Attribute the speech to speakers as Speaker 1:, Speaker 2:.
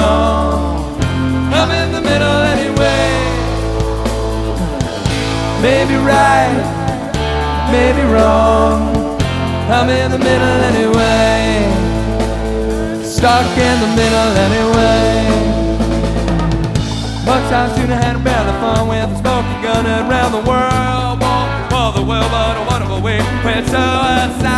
Speaker 1: wrong. I'm in the middle anyway. Maybe right, maybe wrong. I'm in the middle anyway. Stuck in the middle anyway. Much time sooner had a barely fun with a smoking gun around the world. Walk for the world, but a wonderful way. Went so outside.